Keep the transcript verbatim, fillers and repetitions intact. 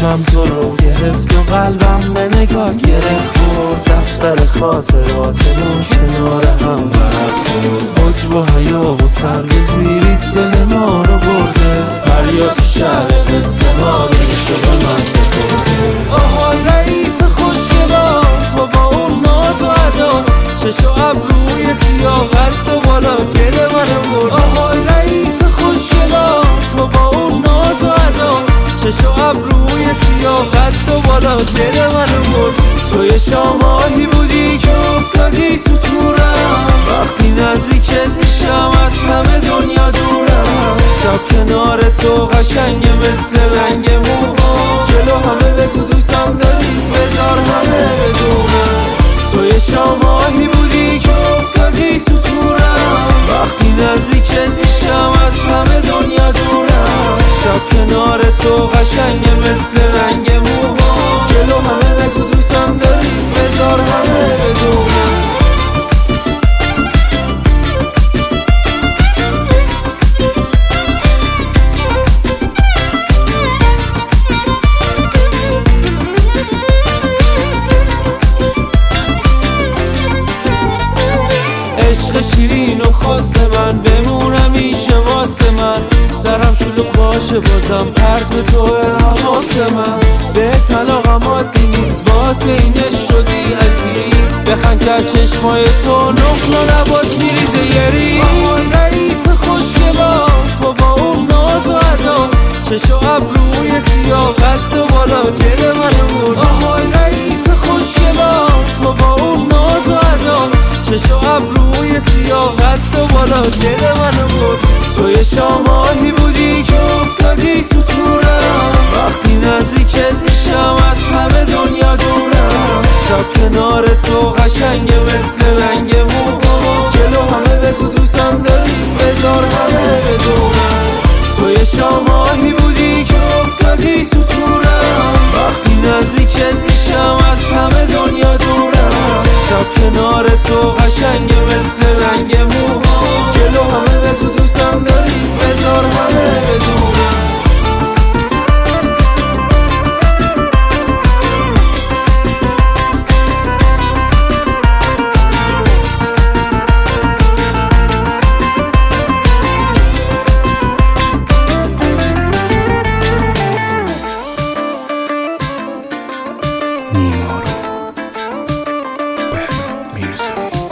چشمم تو رو گرفت و قلبم به نگات گرفت خورد. دفتر خاطراتمون کنار هم برد خورد. حجب و حیا و سر به زیری دل ما رو برده. دریا تو شهر قصه ها دلشو به من سپرده. آهای رئیس خوشگلا تو با اون ناز و ادا، چش و ابروی سیاه قد و بالا دل منو برد. آهای رئیس خوشگلا تو با اون ناز و ادا، چش و ابروی سیاه قد و بالا دل منو برد. توی شاماهی بودی که افتادی تو تورم، وقتی نزدیکت میشم از همه دنیا دورم. شب کنار تو قشنگه مثل رنگ موها، جلو همه بگو دوستم داری بذار همه بدونم. توی شاماهی بودی که افتادی تو تورم، وقتی نزدیکت میشم از همه دنیا دورم. شب کنار تو قشنگه مثل رنگ موها، جلو همه بگو دوستم داری بذار همه بدونم. عشق شیرین و خاص من بمونم میشه واسه من. سرم شلوغ باشه بازم پرت تو حواس من. به طلاقم عادی نیست واسه اینه شدی عزیز. بخند که چشمای تو نقل و نباز میریزه یری. آهای رئیس خوشگلا تو با اون ناز و ادا، چش و ابروی سیاه قد و بالا دل منو برد. آهای رئیس خوشگلا تو با اون ناز و ادا، چش و ابروی سیاه قد و بالا دل منو برد. توی شاماهی بودی که افتادی تو تورم، وقتی نزدیکت میشم از همه دنیا دورم. شب کنار تو قشنگه مثل رنگ موها، جلو همه بگو دوستم داری بذار همه بدونم. توی شاماهی بودی که افتادی تو تورم، وقتی نزدیکت میشم از همه دنیا دورم. شب کنار تو قشنگه مثل رنگ موها، جلو همه بگو دوستم داری بذار همه بدونم. نیما رو بهنام میرزایی.